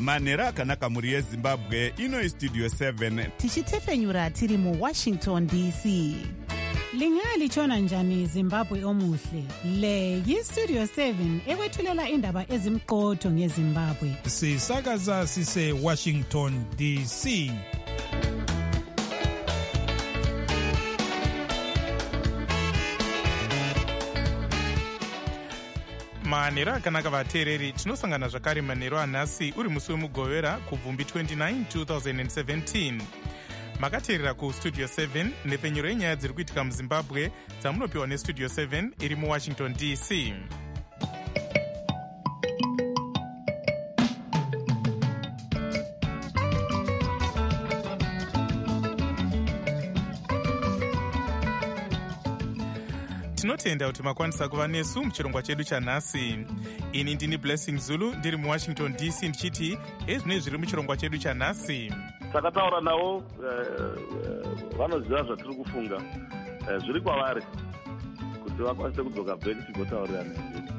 manhero akanaka mhuri yezimbabwe. Ino Studio 7 tichitefenyura tiri muWashington DC. Lingalitshona njani Zimbabwe omuhle? Le yiStudio 7 ekwethulela indaba ezimqotho ngeZimbabwe. Sisakaza sise Washington DC. manhero akanaka vateereri, tinosangana zvakare manhero anhasi uri musi wemugovera kubvumbi 29 2017. makateerera kustudio 7 nepfenyuro yenyaya dziri kuitika muzimbabwe dzamunopiwa nestudio 7 iri muwashington DC. tinotenda kuti makwanisa kuva nesu muchirongwa chedu chanhasi. Ini ndini Blessing Zulu ndiri muwashington DC ndichiti ezvinoi zviri muchirongwa chedu chanhasi. Takataura navo vanoziva zvatiri kufunga, zviri kwavari kuti vakwanise kudzoka back tigotaurirana.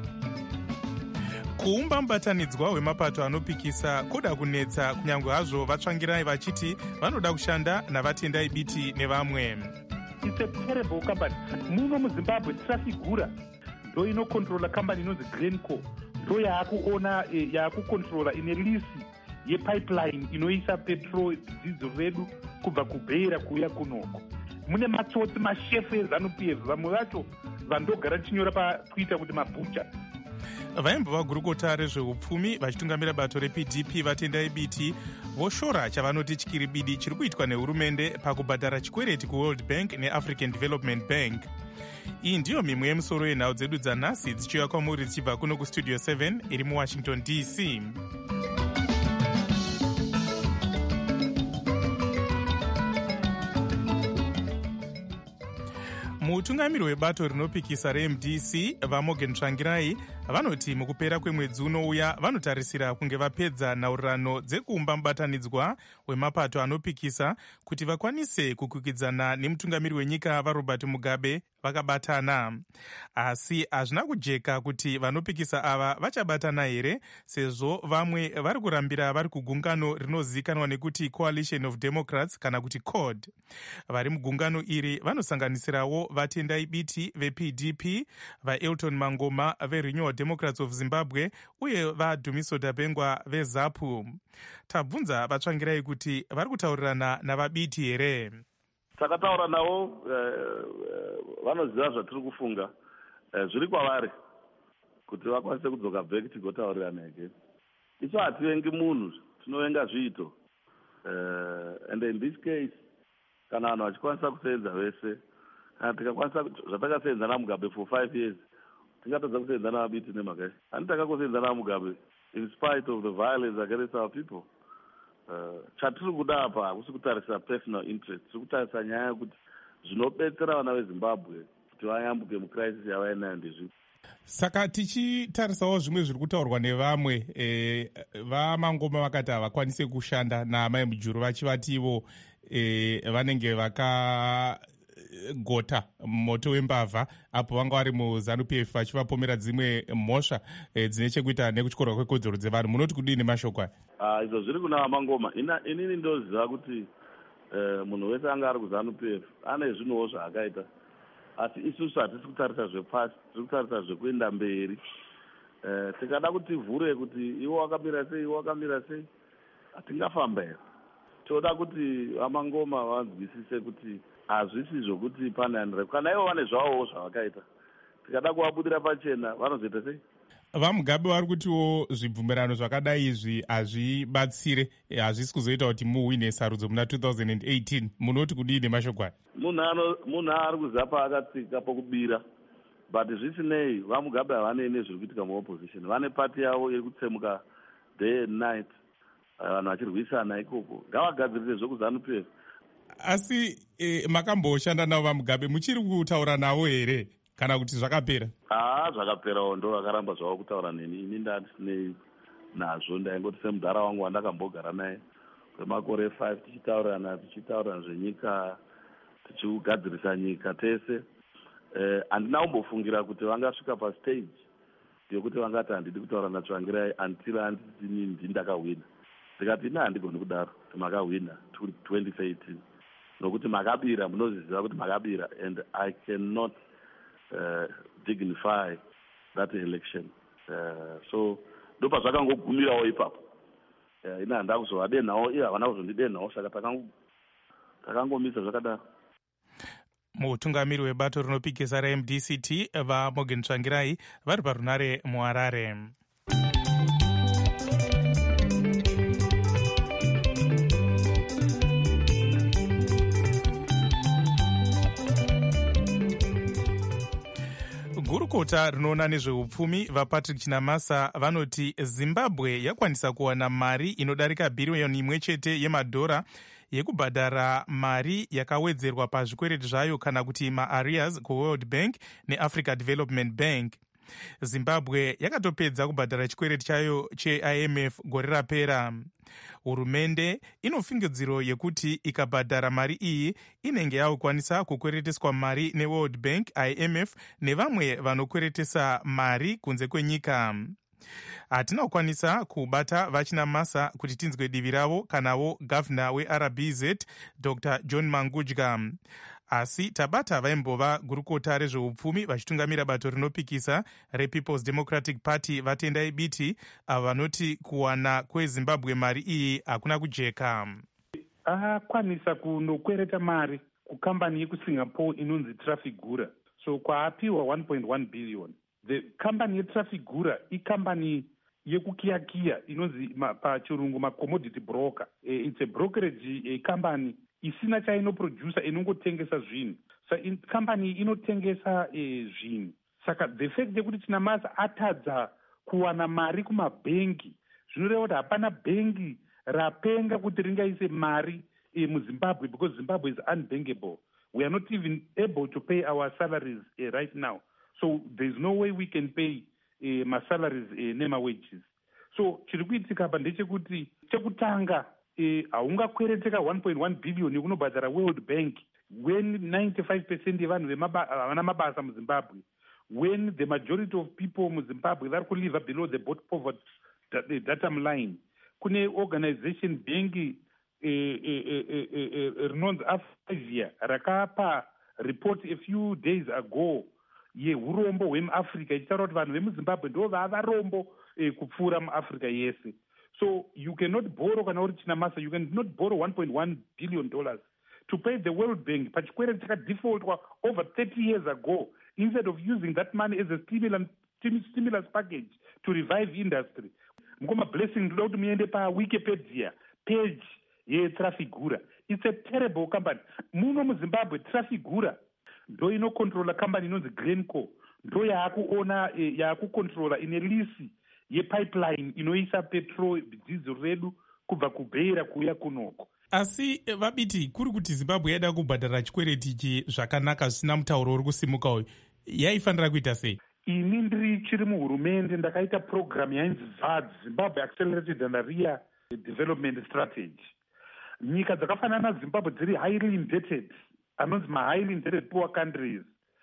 Kuumba mubatanidzwa wemapato anopikisa kuda kunetsa, kunyange hazvo vatsvangirai vachiti vanoda kushanda navatendai biti nevamwe. It's a terrible company. Muno muZimbabwe Trafigura ndo inokontrola company inonzi Glencore, ndo yakukontrola ine lisi yepipeline inoisa petrol diesel redu kubva kuBeira kuuya kunoko. Mune matsotsi mashefu eZANU-PF, vamwe vacho vandogara chinyora paTwitter kuti mabhucha. Vaimbova gurukota rezveupfumi vachitungamira bato rePDP vatendai biti voshora chavanoti chikiribidi chiri kuitwa nehurumende pakubhadhara chikwereti kuWorld Bank neAfrican Development Bank. Iyi ndiyo mimwe yemusoro yenhau dzedu dzanhasi dzichiuya kwamuri dzichibva kuno kustudio 7 iri muWashington DC. mutungamiri webato rinopikisa reMDC vaMorgan Tsvangirai vanoti mukupera kwemwedzi unouya vanotarisira kunge vapedza nhaurirano dzekuumba mubatanidzwa wemapato anopikisa kuti vakwanise kukwikwidzana nemutungamiri wenyika vaRobert Mugabe vakabatana. Asi hazvina kujeka kuti vanopikisa ava vachabatana here, sezvo vamwe vari kurambira vari kugungano rinozivikanwa nekuti Coalition of Democrats kana kuti CORD. Vari mugungano iri vanosanganisirawo vatendai biti vePDP, vaElton Mangoma veRenewal Democrats of Zimbabwe uye vaDumiso Dabengwa veZAPU. Tabvunza vatsvangirai kuti vari kutaurirana navabiti here. Takataura navo vanoziva zvatiri kufunga, zviri kwavari kuti vakwanise kudzoka back tigotaurirana again. Isu hativengi munhu, tinovenga zviito. And in this case, kana vanhu vachikwanisa kusenza vese, kana tikakwanisa zvatakasenza naMugabe for 5 years, tingatadza kusenza navabiti nemhaka. Handitaka kusenza naMugabe in spite of the violence against our people. Chatiri kuda apa hakusi kutarisa personal interest, tiri kutarisa nyaya yekuti zvinobetsera vana veZimbabwe kuti vayambuke mucrisis yavainayo ndezvipo. Saka tichitarisawo zvimwe zviri kutaurwa nevamwe vaMangoma vakati havakwanise kushanda naMai Mujuru vachivativo vanenge vakagota moto wembavha apo vanga vari muZANU-PF vachivapomera dzimwe mhosva dzine chekuita nekutyorwa kwekodzero dzevanhu. Munoti kudini mashoko aya? Izvo zviri kuna vaMangoma. Inini ndoziva kuti munhu wese anga ari kuZANU-PF ane zvinhuwo zvaakaita, asi isusu hatisi kutarisa zvepasi, tiri kutarisa zvekuenda mberi. Tikada kuti tivhure kuti iwo wakamira sei, iwo wakamira sei, hatingafamba here. Toda kuti vaMangoma vanzwisise kuti hazvisi zvokuti pane kana ivo vane zvavowo zvavakaita. Tikada kuvabudira pachena vanozoita sei? VaMugabe vari kutiwo zvibvumirano zvakadai izvi hazvibatsire, hazvisi kuzoita kuti muhwine sarudzo muna 2018. Munoti kudini mashoko aya? Munhu ari kuziva paakatsika pokubira, but zvisinei vaMugabe havanei nezviri kuitika muopposition. Vane pati yavo iri kutsemuka day and night, vanhu vachirwisana ikoko. Ngavagadzirise zvekuZANU-PF. Asi makamboshanda navo vaMugabe, muchiri kutaura navo here kana kuti zvakapera? Zvakaperawo, ndo vakaramba zvavo kutaura neni. Ini ndatinei nazvo, ndaingoti semudhara wangu wandakambogara naye kwemakore 5 tichitaurirana zvenyika, tichigadzirisa nyika tese. Handina kumbofungira kuti vangasvika pastage yokuti vangati handidi kutaura naTsvangirai until handiti ndakahwina. ndikati ina handigoni kudaro kuti makahwina 2013 nokuti makabira, munozviziva kuti makabira, and I cannot dignify that election. So ndopa zvakangogumirawo ipapo. Ina handa kuzovadenhawo, iye havana kuzondidenhawo, saka takangomisa zvakadaro. Mutungamiri webato rinopikisa reMDCT vaMorgan Tsvangirai vari parunare muHarare. Gurukota rinoona nezveupfumi vaPatrick Chinamasa vanoti Zimbabwe yakwanisa kuwana mari inodarika bhiriyoni 1 yemadhora yekubhadhara mari yakawedzerwa pazvikwereti zvayo kana kuti maarrears kuWorld Bank neAfrica Development Bank. Zimbabwe yakatopedza kubhadhara chikwereti chayo cheIMF gore rapera. Hurumende inofungidziro yekuti ikabhadhara mari iyi inenge yakukwanisa kukwereteswa mari neWorld Bank, IMF nevamwe vanokweretesa mari kunze kwenyika. Hatina kukwanisa kubata vaChinamasa kuti tinzwe divi ravo kanawo gavhina weRBZ Dr. John Mangudya. Asi tabata vaimbova gurukota rezveupfumi vachitungamira bato rinopikisa rePeople's Democratic Party vatendai biti avo vanoti kuwana kweZimbabwe mari iyi hakuna kujeka. Akwanisa kunokwereta mari kukambani yekuSingapore inonzi Trafigura. So kwaapiwa 1.1 billion. The company yeTrafigura ikambani yekukiyakiya inonzi pachirungu macommodity broker. It's a brokerage company isina chainoproducer inongotengesa zvinhu. So company inotengesa zvinhu. Saka the fact yekuti Chinamasa atadza kuwana mari kumabhengi zvinoreva kuti hapana bhengi rapenga kuti ringaise mari muZimbabwe because Zimbabwe is unbankable. We are not even able to pay our salaries right now. So there's no way we can pay my salaries nema wages. So chiri kuitika apa ndechekuti chekutanga haungakwereteka 1.1 billion yekunobhadhara World Bank when 95% yevanhu havana mabasa muZimbabwe, when the majority of people muZimbabwe vari kulive below the poverty datum line. Kune organization bengi rinonzi Afavia rakapa report a few days ago yeurombo hwemuAfrica ichitaura kuti vanhu vemuZimbabwe ndo vavarombo kupfuura muAfrica yese. So you cannot borrow, kana uri Chinamasa, you cannot borrow $1.1 billion to pay the World Bank pachikwereti chakadefaultwa over 30 years ago, instead of using that money as a stimulus package to revive industry. Mukoma blessing ndoda kuti muende paWikipedia page yeTrafigura. It's a terrible company. Muno muZimbabwe Trafigura ndo inocontrola company inonzi Glencore, ndo yakucontrola ine lisi yepipeline inoisa petrol diesel redu kubva kuBeira kuuya kunoko. Asi vabiti kuri kuti Zimbabwe yaida kubhadhara chikwereti ichi zvakanaka zvisina mutauro uri kusimuka uyu, yaifanira kuita sei? Ini ndiri chiri muhurumende ndakaita program yainzi ZAD, Zimbabwe Accelerated and Area Development Strategy. Nyika dzakafanana naZimbabwe dziri highly indebted, anonzi highly indebted poor countries.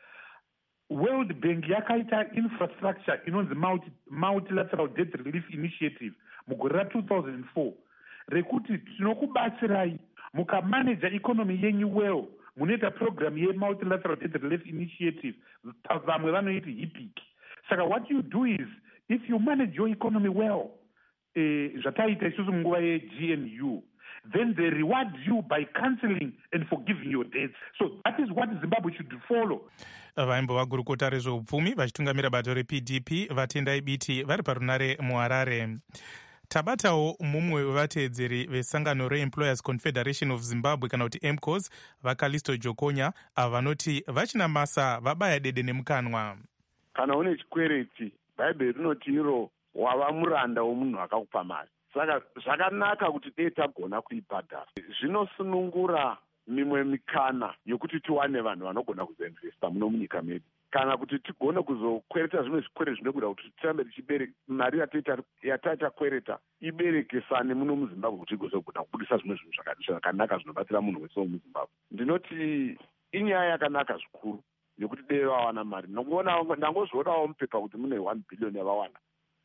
World Bank yakaita infrastructure inonzi multilateral debt relief initiative mugore ra2004 rekuti tinokubatsirai mukamanaja economy yenyu well, munoita program multilateral debt relief initiative, vamwe vanoiti HIPIC. Saka what you do is, if you manage your economy well, zvataita isusu munguva yeGNU, then they reward you by cancelling and forgiving your debts. So that is what Zimbabwe should follow. Vaimbova gurukota rezveupfumi vachitungamira bato rePDP vatendai biti vari parunare muHarare. Tabatawo mumwe wevateedzeri vesangano reEmployers Confederation of Zimbabwe kana kuti EMCOS vaKalisto Jokonya avo vanoti vaChinamasa vabaya dede nemukanwa. Kana une chikwereti bhaibheri rinoti iro wava muranda womunhu akakupa mari. Saka zvakanaka kuti dei tagona kuibhadhara. Zvinosunungura mimwe mikana yokuti tiwane vanhu vanogona kuzoinvesta muno munyika medu, kana kuti tigone kuzokwereta zvimwe zvikwereti zvinokuda kuti tirambe tichibereka mari yatatakwereta iberekesane muno muZimbabwe kuti igozogona kubudisa zvimwe zvinhu zvakanaka zvinobatsira munhu wese womuZimbabwe. Ndinoti inyaya yakanaka zvikuru yokuti dei vawana mari. Ndangozvionawo mupepa kuti mune 1 billion yavawana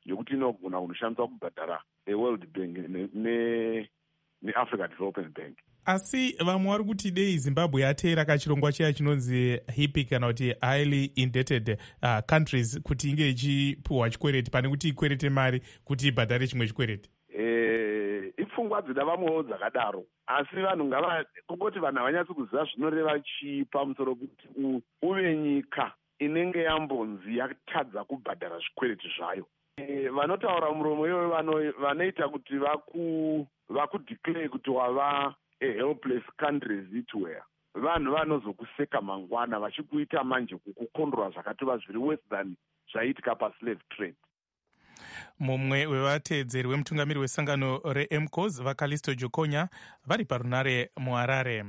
yekuti inogona kunoshandiswa kubhadhara eworld bank neafrica development bank. Asi vamwe vari kuti dei Zimbabwe yateera kachirongwa chiya chinonzi HIPC kana kuti highly indebted countries kuti inge ichipuhwa chikwereti pane kuti ikwerete mari kuti ibhadhare chimwe chikwereti. Ipfungwa dzina vamwewo dzakadaro, asi vanhu kungoti vanhu havanyatsi kuziva zvinoreva chii pamusoro kuti uve nyika inenge yambonzi yatadza kubhadhara zvikwereti zvayo. Vanotaura muromo iyoyo vanoita kuti vakudeclare kuti wava helpless countries itwhere. Vanhu vanozokuseka mangwana vachikuita manje kukukondora zvakatova zviri worse than zvaiitika paslave trade. Mumwe wevateedzeri wemutungamiri wesangano reMCOS vaKalisto Jokonya vari parunare muHarare.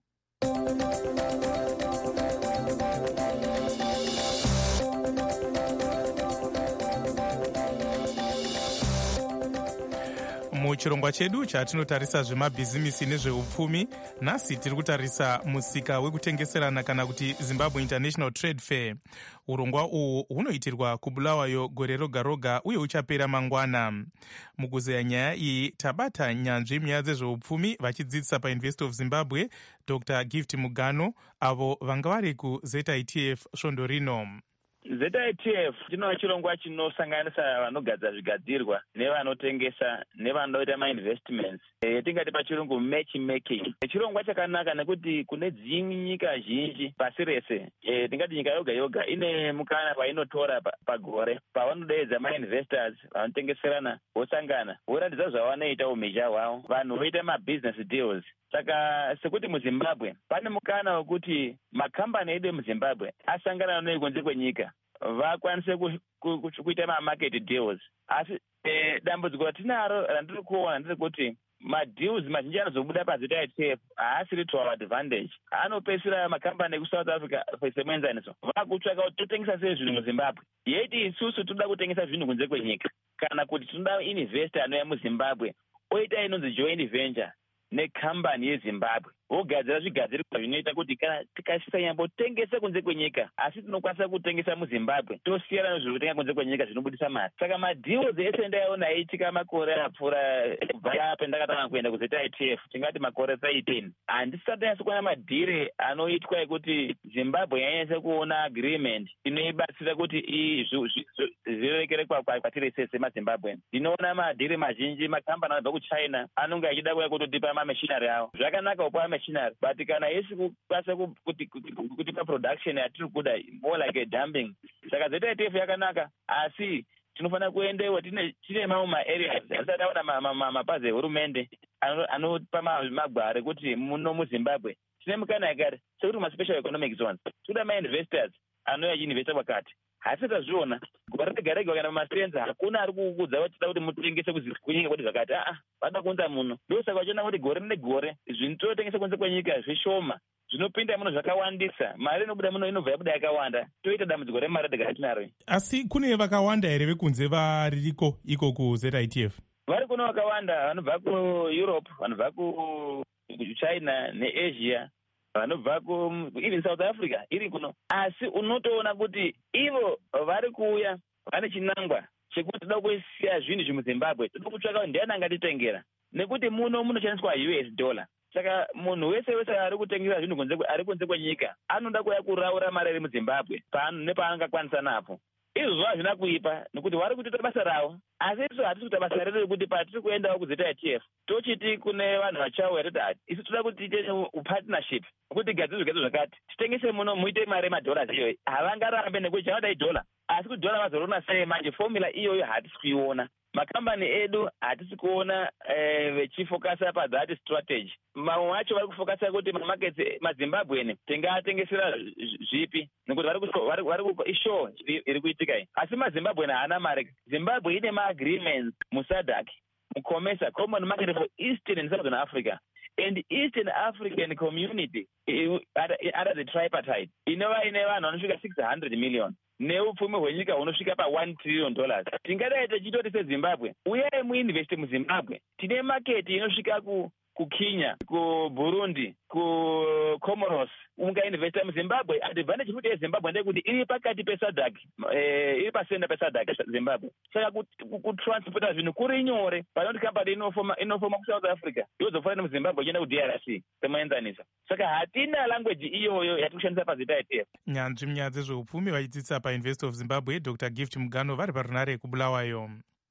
Muchirongwa chedu chatinotarisa zvemabhizimisi nezveupfumi, nhasi tiri kutarisa musika wekutengeserana kana kuti Zimbabwe International Trade Fair. Urongwa uhu hunoitirwa kuBulawayo gore roga roga uye uchapera mangwana. Mukuzeya nyaya iyi tabata nyanzvi munyaya dzezveupfumi vachidzidzisa paUniversity of Zimbabwe Dr. Gift Mugano avo vanga vari kuZITF svondo rino. ZITF chinova chirongwa chinosanganisa vanogadzira zvigadzirwa nevanotengesa nevanoita mainvestments, tingati pachirungu matchmaking. Chirongwa chakanaka nekuti kune dzimwe nyika zhinji pasi rese, tingati nyika yoga yoga ine mukana painotora pagore pavanodeedza mainvestors vanotengeserana vosangana voratidza zvavanoita umhizha hwavo, vanhu voita mabusiness deals. Saka sekuti muZimbabwe pane mukana wekuti makambani edu emuZimbabwe asangana nekunze kwenyika vakwanise kuita mamarket deals. Asi dambudziko ratinaro randiri kuona nderekuti madeals mazhinji anozobuda paZITF haasiri to our advantage. Anopedzisira makambani ekuSouth Africa semuenzaniso vakutsvaka kuti totengesa sei zvinhu muZimbabwe, yeiti isusu toda kutengesa zvinhu kunze kwenyika, kana kuti tinoda investor anouya muZimbabwe oita inonzi joint venture nekambani yeZimbabwe vogadzira zvigadzirwa zvinoita kuti kana tikasanyambotengesa kunze kwenyika asi tinokwanisa kutengesa muZimbabwe tosiyana nezviri kutenga kunze kwenyika zvinobudisa mari. Saka madeals ese ndaiona aiitika makore apfuura kubva pendakatanga kuenda kuZITF, tingati makore 13, handisati nyasi kuona madhiri anoitwa ekuti Zimbabwe yanyanyisa kuona agreement inoibatsira kuti zvirekere kwatiri sese maZimbabwe. Ndinoona madhiri mazhinji makambani anobva kuChina anonge achida kuya kutotipa mameshinari avo. Zvakanaka kupa machinery, but kana yesi kukwanisa kutipa production yatiri kuda more like a dumping. Saka ZITF yakanaka, asi tinofanira kuendewa tine mamwe maareas asati aona mapazi ehurumende anopa magwaro ekuti muno muZimbabwe tine mukana yakati sekuti maspecial economic zones toda mainvestors anouya achiinvesta kwakati. Hasi tazviona gore rega rega kana mumasenza hakuna ari kuudza kuti tida kuti mutengese kunyika kuti zvakati vada kuunza muno. Ndosaka vachiona kuti gore negore zvinhu totengesa kunze kwenyika zvishoma, zvinopinda muno zvakawandisa, mari inobuda muno inobva yabuda yakawanda, toita dambudziko remari rega ratinaro. Asi kune vakawanda here vekunze variko iko kuZITF? Vari kuno vakawanda, vanobva kuEurope, vanobva kuChina neAsia, vanobva even South Africa iri kuno. Asi unotoona kuti ivo vari kuuya vane chinangwa chekuti toda kusiya zvinhu zvimuZimbabwe, toda kutsvaka kuti ndiani angatitengera, nekuti muno munoshandiswa US dollar. Saka munhu wese wese ari kutengesa zvinhu ari kunze kwenyika anoda kuya kuraura mari iri muZimbabwe nepaangakwanisa napo. Izvo hazvina kuipa nekuti vari kutoita basa ravo, asi isu hatisi kuita basa redu rekuti patiri kuendawo kuZITF tochiti kune vanhu vachauya toti isu toda kuti tiite upartnership kuti tigadzire zvigadziro zvakati titengese muno muite mari yemadhollars iyoyo. Havangarambe nekuti chanoda idhola, asi kuti dhola vazorona sei manje, formula iyoyo hatisi kuiona. Makambani edu hatisi kuona vechifokasa pathat strategy. Mamwe vacho vari kufokasa kuti mamarkets maZimbabwe tingatengesera zvipi, nekuti vari ishow iri kuitika iyi. Asi maZimbabwe haana mari. Zimbabwe ine maagreements muSADC, muCOMESA, Common Market for Eastern and Southern Africa, and Eastern African Community under the tripartite inova ine vanhu vanosvika 600 million neupfumi hwenyika hunosvika pa$1 trillion. Tingadai tichitoti seZimbabwe uyai muinveste muZimbabwe, tine maketi inosvika kukenya, kuburundi, kucomoros ungainvesta muzimbabwe. Advantage futi yezimbabwe ndeyekuti iri pakati pesadhak, iri pasenda pesadhak zimbabwe. Saka kutransporta zvinhu kuri nyore. Panoti kambani inofoma kusouth africa yozofanira muzimbabwe ichienda kudrc semaenzanisa. Saka hatina language iyoyo yatiri kushandisa pazita ITF. Nyanzvi munyaya dzezveupfumi vaidzidzisa paUniversity of Zimbabwe Dr Gift Mugano vari parunare kubulawayo.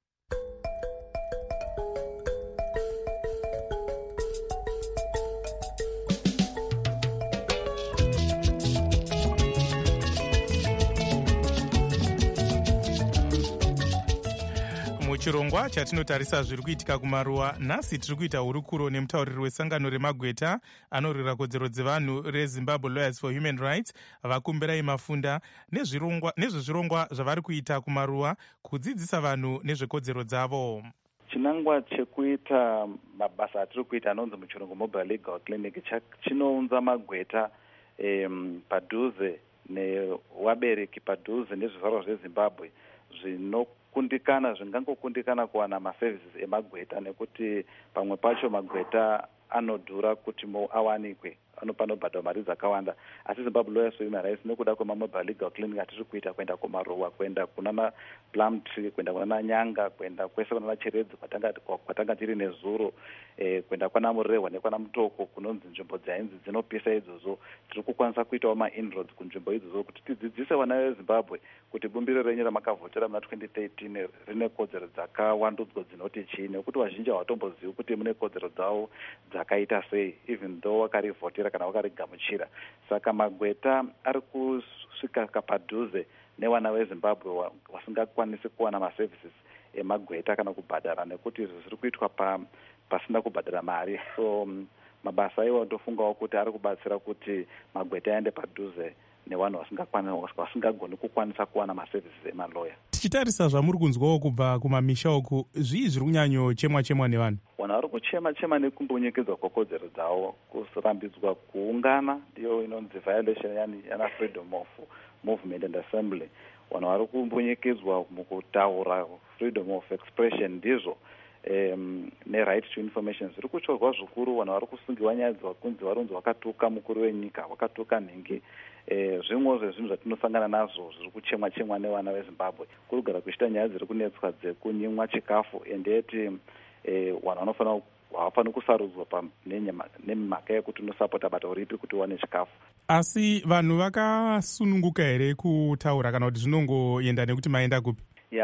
Muchirongwa chatinotarisa zviri kuitika kumaruwa, nhasi tiri kuita hurukuro nemutauriri wesangano remagweta anorwira kodzero dzevanhu reZimbabwe Lawyers for Human Rights vakumbirai mafunda nezvezvirongwa zvavari kuita kumaruwa kudzidzisa vanhu nezvekodzero dzavo. Chinangwa chekuita mabasa atiri kuita anonzi muchirungu mobile legal clinic chinounza magweta padhuze newabereki padhuze nezvizvarwa zveZimbabwe zvingangokundikana kuwana maservices emagweta, nekuti pamwe pacho magweta anodhura kuti awanikwe, anopanobhadha mari dzakawanda. Asi Zimbabwe Lawyers for Human Rights nekuda kwemamobile legal clinic atiri kuita, kuenda kumaruwa, kuenda kunana Plum Tree, kuenda kunana Nyanga, kuenda kwese kunana Cheredzi kwatanga tiri nezuro, kuenda kwana Murehwa nekwana Mutoko, kunonzi nzvimbo dzainzi dzinopisa idzodzo. Tiri kukwanisa kuitawo ma-inroads kunzvimbo idzodzo kuti tidzidzise vana veZimbabwe kuti bumbiro renyu ramakavhotera muna 2013 rine kodzero dzakawandudzwa dzinoti chii, nekuti vazhinji havatombozivi kuti mune kodzero dzavo dzakaita sei, even though wakarivhotera kana wakarigamuchira. Saka magweta ari kusvika padhuze nevana veZimbabwe vasingakwanisi kuwana maservices emagweta kana kubhadhara, nekuti izvi zviri kuitwa pasina kubhadhara mari. So mabasa iwo ndofungawo kuti ari kubatsira kuti magweta aende padhuze nevanhu vasingagoni kukwanisa kuwana maservices emaloya. Tichitarisa zvamuri kunzwawo kubva kumamisha uku, zvii zviri kunyanyochemwa nevanhu? Vanhu vari kuchema nekumbonyekedzwa kwekodzero dzavo, kurambidzwa kuungana, ndiyo inonzi violation yana freedom of movement and assembly. Vanhu vari kumbonyekedzwa mukutaura, freedom of expression ndizvo, ne-right to information zviri kuchorwa zvikuru. Vanhu vari kusungiwa nyaya dzakunzi varunzi wakatuka mukuru wenyika, wakatuka nhingi. Zvimwe zvezvinhu zvatinosangana nazvo zviri kuchemwa nevana veZimbabwe kurigara kuchita nyaya dziri kunetswa dzekunyimwa chikafu, endeti vanhu havafaniri kusarudzwa nemhaka yekuti unosapota bato ripi kuti uwane chikafu. Asi vanhu vakasununguka here kutaura kana kuti zvinongoenda nekuti maenda kupi?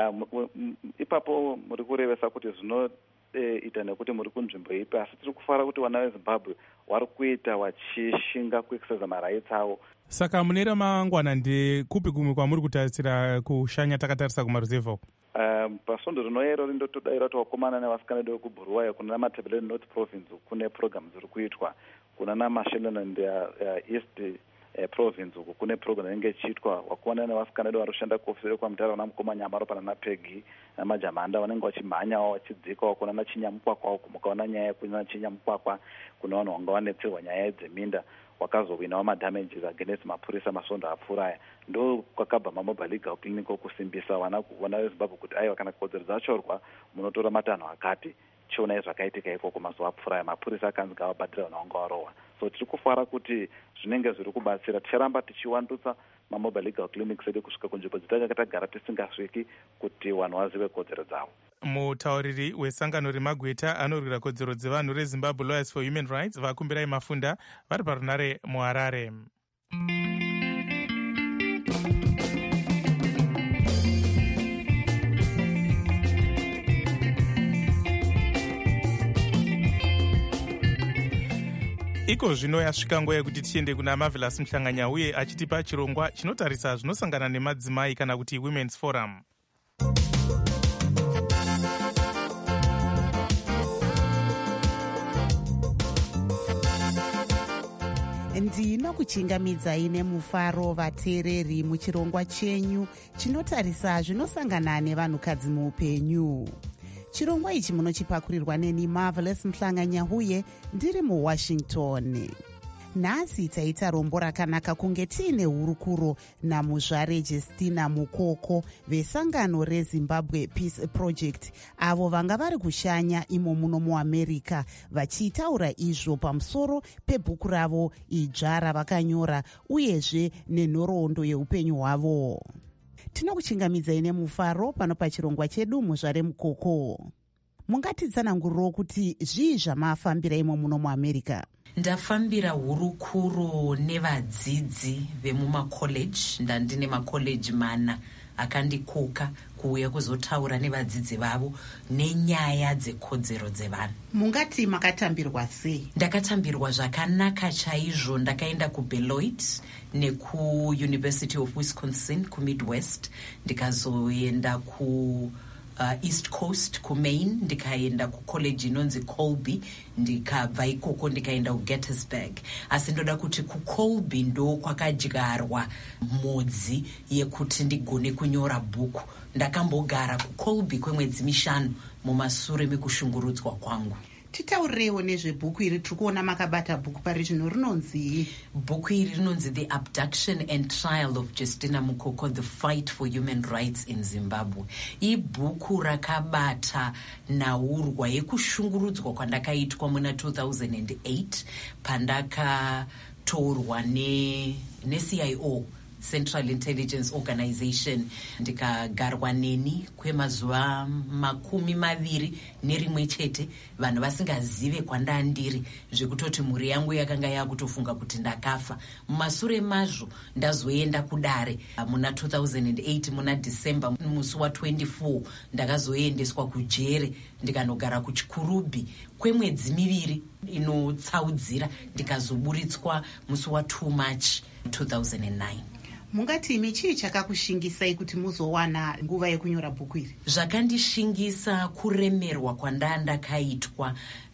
Ipapo muri kurevesa kuti zvinoita nekuti muri kunzvimbo ipi, asi tiri kufara kuti vana veZimbabwe vari kuita vachishinga kuexercise marights avo. Saka mune ramangwana ndekupi kumwe kwamuri kutarisira kushanya takatarisa kumaruzevha uku? Pasvondo rinoyero rindotodaira kuti vakomana nevasikana vedu vekubhuruwayo kuna Matabeleland North Province kune program dziri kuitwa, kuna naMashonaland East Province uku kune program inenge ichiitwa. Vakomana nevasikana vedu varikushanda kuofisi rekwamutara vana Mukoma Nyamaro pana naPegi namajamanda vanenge vachimhanyawo vachidzikawo kuna naChinyamukwakwa uku. Mukaona nyaya yekuna Chinyamukwakwa kuna vanhu vanga vanetserwa nyaya dzeminda, wakazowinawo madamages against mapurisa masvondo apfuuraya. Ndo kwakabva mamobile legal clinic okusimbisa vana veZimbabwe kuti aiwa kana kodzero dzachorwa munotora matanho akati, chionai zvakaitika ikoko mazuva apfuuraya, mapurisa akanzi ngavabhadhira vanhu vanga varohwa. So tiri kufara kuti zvinenge zviri kubatsira. Ticharamba tichiwandutsa mamobile legal clinics edu kusvika kunzvimbo dzatanga tagara tisingasviki kuti vanhu vazive kodzero dzavo. Mutauriri wesangano remagweta anorwira kodzero dzevanhu reZimbabwe Lawyers for Human Rights vakumbirai mafunda vari parunare muHarare. Iko zvino yasvika nguva yekuti tiende kuna Marvelous Mhlanganya uye achitipa chirongwa chinotarisa zvinosangana nemadzimai kana kuti Women's Forum. ndinokuchingamidzai nemufaro vateereri muchirongwa chenyu chinotarisa zvinosangana nevanhukadzi muupenyu. Chirongwa ichi munochipakurirwa neni Marvelous Mhlanganya uye ndiri muWashington. nhasi taita rombo rakanaka kunge tiine hurukuro namuzvare Justina Mukoko vesangano reZimbabwe Peace Project, avo vanga vari kushanya imo muno muamerica, vachitaura izvo pamusoro pebhuku ravo idzva ravakanyora uyezve nenhoroondo yeupenyu hwavo. Tinokuchingamidzai nemufaro pano pachirongwa chedu muzvare Mukoko. Mungatitsananguriro kuti zvii zvamafambira imo muno muamerica? Ndafambira hurukuro nevadzidzi vemumakoleji. Ndandine makoleji mana akandikoka kuuya kuzotaura nevadzidzi vavo nenyaya dzekodzero dzevanhu. Mungati makatambirwa sei? Ndakatambirwa zvakanaka chaizvo. Ndakaenda kuBeloit nekuUniversity of Wisconsin kuMidwest, ndikazoenda ku East Coast kuMaine, ndikaenda kucollege inonzi Colby, ndikabva ikoko ndikaenda kuGettysburg. Asi ndoda kuti kuColby ndo kwakadyarwa modzi yekuti ndigone kunyora bhuku. Ndakambogara kuColby kwemwedzi 5 mumashure mekushungurudzwa kwangu. Titaurirewo nezvebhuku iri. Tiri kuona makabata bhuku pari zvino, rinonzi? Bhuku iri rinonzi The Abduction and Trial of Justina Mukoko, The Fight for Human Rights in Zimbabwe. Ibhuku rakabata nhaurwa yekushungurudzwa kwandakaitwa muna 2008 pandakatorwa neCIO, Central Intelligence Organization, ndikagarwa neni kwemazuva 21 chete, vanhu vasingazive kwandandiri, zvekutoti mhuri yangu yakanga yakutofunga kuti ndakafa. Mumashure mazvo ndazoenda kudare muna 2008 muna December musi wa24 ndakazoendeswa kujere ndikanogara kuchikurubhi kwemwedzi 2 inotsaudzira, ndikazoburitswa musi wa2 March 2009. Mungati imi chii chakakushingisai kuti muzowana nguva yekunyora bhuku iri? Zvakandishingisa kuremerwa kwandandakaitwa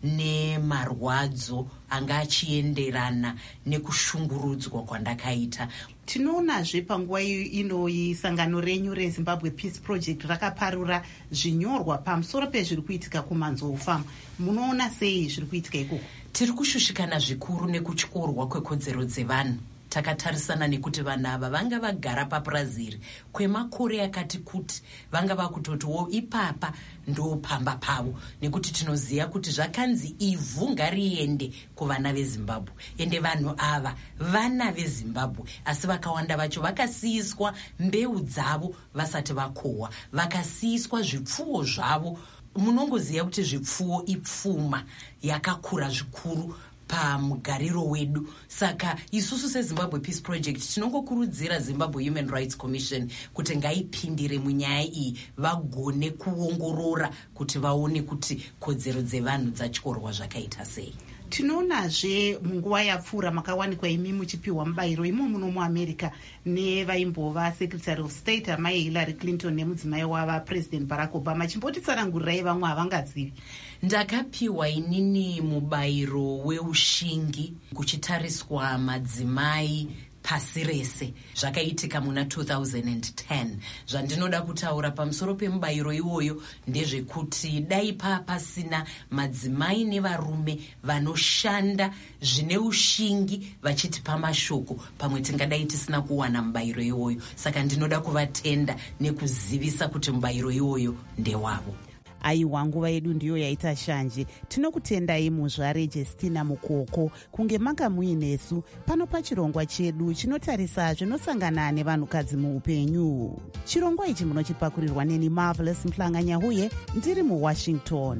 nemarwadzo anga achienderana nekushungurudzwa kwandakaita. Tinoonazve panguva inoyi sangano renyu reZimbabwe Peace Project rakaparura zvinyorwa pamusoro pezviri kuitika kumanzoufamu. Munoona sei zviri kuitika ikoko? Tiri kushushikana zvikuru nekutyorwa kwekodzero dzevanhu. Takatarisana nekuti vanhu ava vanga vagara papurasiri kwemakore akati kuti vanga vakutotiwo ipapa ndo pamba pavo, nekuti tinoziva kuti zvakanzi ivhu ngariende kuvana veZimbabwe. Ende vanhu ava vana veZimbabwe, asi vakawanda vacho vakasiyiswa mbeu dzavo vasati vakohwa, vakasiyiswa zvipfuwo zvavo. Munongoziva kuti zvipfuwo ipfuma yakakura zvikuru pamugariro wedu. Saka isusu seZimbabwe Peace Project tinongokurudzira Zimbabwe Human Rights Commission kuti ngaipindire munyaya iyi, vagone kuongorora kuti vaone kuti kodzero dzevanhu dzatyorwa zvakaita sei. Tinoonazve munguva yapfuura makawanikwa imi muchipiwa mubayiro imo muno muAmerica nevaimbova Secretary of State amai Hillary Clinton nemudzimai wava President Barack Obama. Chimbotitsanangurirai vamwe havangazivi. Ndakapiwa inini mubayiro weushingi kuchitariswa madzimai pasi rese. Zvakaitika muna 2010. Zvandinoda kutaura pamusoro pemubayiro iwoyo ndezvekuti dai pasina madzimai nevarume vanoshanda zvine ushingi vachitipa mashoko, pamwe tingadai tisina kuwana mubayiro iwoyo. Saka ndinoda kuvatenda nekuzivisa kuti mubayiro iwoyo ndewavo. Aiwa, nguva yedu ndiyo yaita shanje. Tinokutendai muzvare Justina Mukoko kunge manga muinesu pano pachirongwa chedu chinotarisa zvinosangana nevanhukadzi muupenyu. Chirongwa ichi munochipakurirwa neni Marvelous Mhlanga-Nyahuye, ndiri muWashington.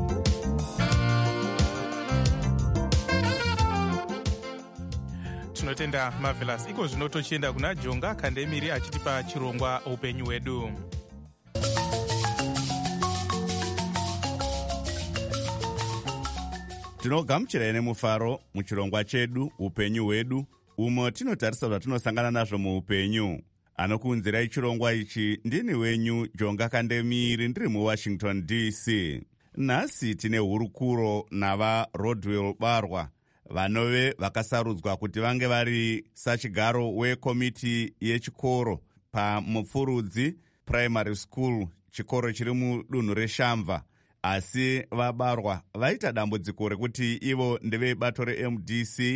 Tinotenda Marvelous. Iko zvino tochienda kuna Jonga Kandemiri achitipa chirongwa upenyu hwedu. Tinogamuchirai nemufaro muchirongwa chedu upenyu hwedu, umo tinotarisa zvatinosangana nazvo muupenyu. Anokuunzirai chirongwa ichi ndini wenyu Jonga Kandemiri, ndiri muWashington DC. Nhasi tine hurukuro nava Rodwell Barwa, vanove vakasarudzwa kuti vange vari sachigaro wekomiti yechikoro paMupfurudzi Primary School, chikoro chiri mudunhu reShamva. Asi vabarwa vaita dambudziko rekuti ivo ndevebato reMDC,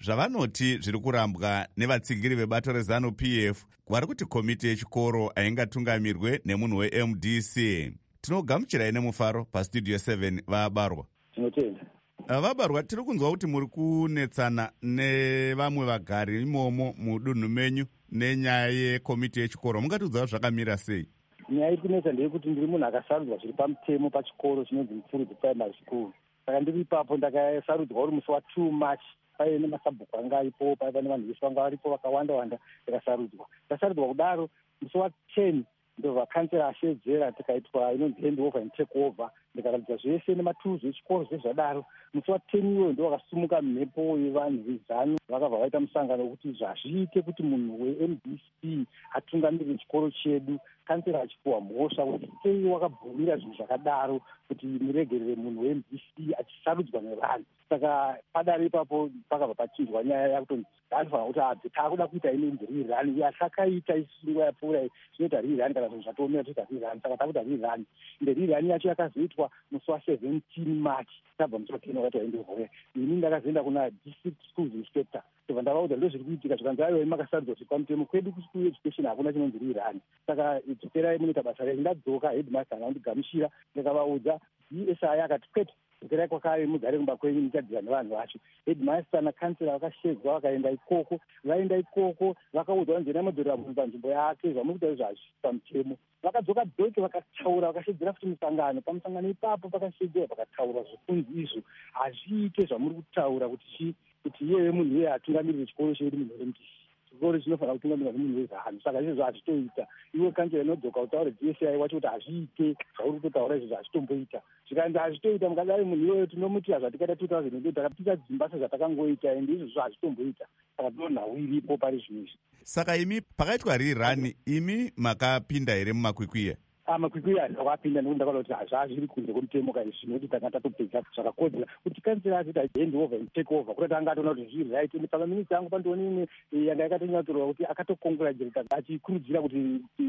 zvavanoti zviri kurambwa nevatsingiri vebato reZANU-PF vari kuti komiti yechikoro haingatungamirwe nemunhu weMDC. Tinogamuchirai nemufaro pastudio 7 vabarwa. Tinotenda. Vabarwa, tiri kunzwa kuti muri kunetsana nevamwe vagari imomo mudunhu menyu nenyaya yekomiti yechikoro. Mungatiudzawo zvakamira sei? Nyaya iri kunetsa ndeyekuti ndiri munhu akasarudzwa zviri pamutemo pachikoro chinonzi Mupfurudzi Primary School. Saka ndiri ipapo ndakasarudzwa uri musi wa2 March. Paine masabhuku anga aripo, pane vanhu vese vanga varipo vakawanda ndakasarudzwa. Ndasarudzwa kudaro musi wa10 ndo vakansera ashedzera tikaitwa inonzi hand over and take over, ndikaratidza zvese nematuzi echikoro zvezvadaro. Musi wa10 iwoyo ndo wakasumuka mhepo yevanhu veZANU vakabva vaita musangano wekuti zvazviite kuti munhu weMDC atungamirire chikoro chedu. Kansera achipuwa mhosva kuti sei wakabvumira zvinhu zvakadaro, kuti muregerere munhu weMDC achisarudzwa nevanhu. Saka padare ipapo pakabva pachinjwa nyaya yakutonzi anofanira kuti abve taakuda kuita inonzi rirani yasakaita isunguva yapfuura zvinoita rirani kana zvinhu zvatoomera toita rirani. Saka takuita rirani ende rirani yacho yakazoitwa musi wa17 March. Tabva musi wa10 wakati waendehore ini ndakazoenda kuna district schools inspector tobva ndavaudza ndo zviri kuitika zvikanzi aiwa makasarudzwa zviri pamutemo kwedu kuschool education hakuna chinonzi rirani. Saka dzokerai munoita basa renyu. Ndadzoka headmaster akandigamuchira ndikavaudza DSI akati kwete dzokerai kwakare mugare kumba kwenyu muchadzira nevanhu vacho. Headmaster nakansera vakashedzwa vakaenda ikoko. Vaenda ikoko vakaudzwa vanzi namadhorera munhu panzvimbo yake zvamuri kuita zvazvi pamutemo. Vakadzoka dzoke vakataura vakashedzera futi musangano. Pamusangano ipapo pakashedzera vakataura zvokunzi izvo hazviite zvamuri kutaura kuti iyeye munhu iye atungamirire chikoro chedu munhu weMDC. Chikoro chinofanira kutungamirwa nemunhu weZANU. Saka izvozvo hazvitoita. Iwe kansera inodzoka utaure DSI wacho kuti hazviite zvauri kutotaura izvozvo hazvitomboita. Zvikanzi hazvitoita mukadai munhu iyoyo tinomutira zvatikaita 2008 takapisa dzimbasa zvatakangoita ende izvozvo hazvitomboita. Saka ndonhau iripo pari zvinezvi. Saka imi pakaitwa rirani imi makapinda here mumakwikwiya? Makwikwi akapinda nekuti ndakaona kuti hazviri kunze kwemutemo kai zvinoti tanga tatopedza zvakakodzera kuti kansera azoita hand over and take over kuti angatoona kuti zviri right. Ende pamaminitsi angu pandioni imwe yanga yakatonyatorwa kuti akatokongratulata achikurudzira kuti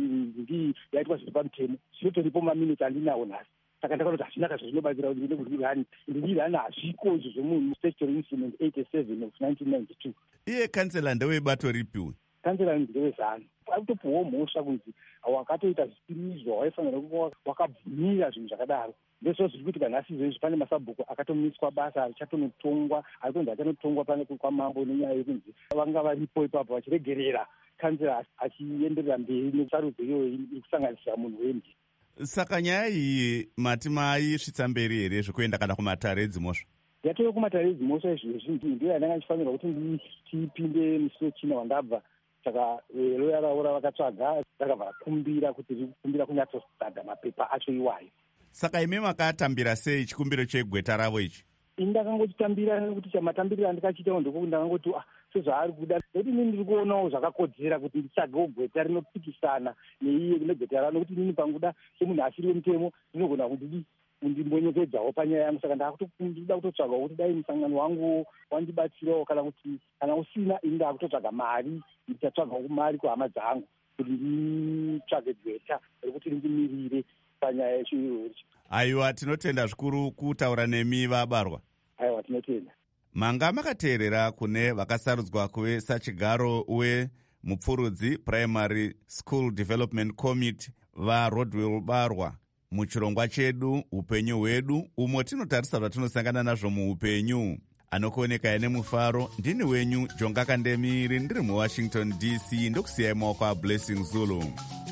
ndii yaitwa zviri pamutemo. Zvinotoripo maminitsi andinawo nhasi. Saka ndakaona kuti hazvinaka zvazvinobatsira kuti ndine kurirani ende rirani hazviko izvo zvemunhu statutory instrument 87 of 1992. Iye kansela ndewebato ripiwe? Kansela ndeweZANU. Akutopuwawo mhosva kunzi wakatoita zvisizvo waifanira kuva wakabvumira zvinhu zvakadaro. Ndizvo zviri kuitika nhasi izvezvi. Pane masabhuku akatomiswa basa achatonotongwa, arikunzi achanotongwa pane kwamambo nenyaya yekunzi vanga varipo ipapo vachiregerera kansela achienderera mberi nesarudzo iyoyo ikusanganisira munhu weMDC. Saka nyaya iyi mati maisvitsa mberi here zvekuenda kana kumatare edzimhosva? Yatove kumatare edzimhosva izvezvi ndiyo yananga ndichifanirwa kuti tipinde musi wechina wandabva. Saka loya ravo ravakatsvaga rakabva rakumbira kuti rikumbira kunyatsosadza mapepa acho iwayo. Saka imi makatambira sei chikumbiro chegweta ravo ichi? Ini ndakangotambira nekuti chamatambiriro andikachiitawo ndekuti ndakangoti sezvaari kuda nekuti inini ndiri kuonawo zvakakodzera kuti nditsvagewo gweta rinopikisana neiye negweta ravo nekuti inini panguda semunhu asiri wemutemo ndinogona kuti ndimbonyekedzawo panyaya yangu. Saka ndakuda kutotsvaga kuti dai musangano wangu wandibatsirawo kana usina ini ndakutotsvaga mari ndichatsvagawo mari kuhama dzangu kuti nditsvage gweta rekuti rindimirire panyaya yechiyo ichi. Aiwa, tinotenda zvikuru kutaura nemi vabarwa. Aiwa, tinotenda. Manga makateerera kune vakasarudzwa kuve sachigaro weMupfurudzi Primary School Development Committee vaRodwell Barwa muchirongwa chedu upenyu hwedu, umo tinotarisa zvatinosangana nazvo muupenyu. Anokuoneka nemufaro ndini wenyu Jonga Kandemiri ndiri muWashington DC ndokusiyai maoko aBlessing Zulu.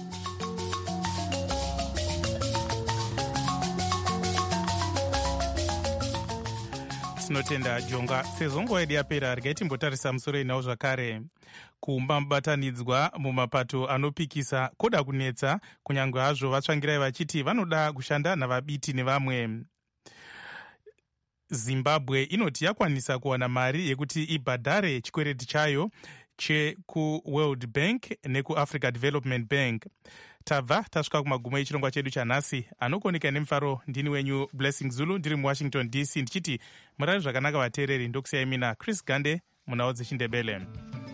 Tinotenda Jonga. Sezvo nguva yedu yapera, regai timbotarisa musoro inawo zvakare. Kuumba mubatanidzwa mumapato anopikisa koda kunetsa, kunyange hazvo vatsvangirai vachiti vanoda kushanda navabiti nevamwe. Zimbabwe inoti yakwanisa kuwana mari yekuti ibhadhare chikwereti chayo chekuWorld Bank nekuAfrica Development Bank. Tabva tasvika kumagumo echirongwa chedu chanhasi. Anokuoneka nemufaro ndini wenyu Blessing Zulu ndiri muWashington DC ndichiti murari zvakanaka vateereri. Ndokusiyai mina Chris Gande munawo dzeChindebele.